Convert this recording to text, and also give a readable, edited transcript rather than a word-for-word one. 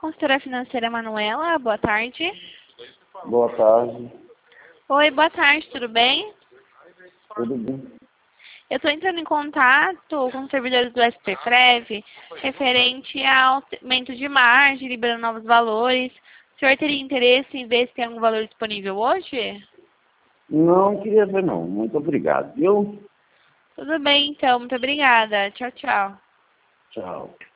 consultora financeira Manuela, boa tarde. Boa tarde. Oi, boa tarde, tudo bem? Tudo bem? Eu estou entrando em contato com os servidores do SPPrev referente ao aumento de margem, liberando novos valores. O senhor teria interesse em ver se tem algum valor disponível hoje? Não queria ver não. Muito obrigado, viu? Tudo bem, então. Muito obrigada. Tchau, tchau. Tchau.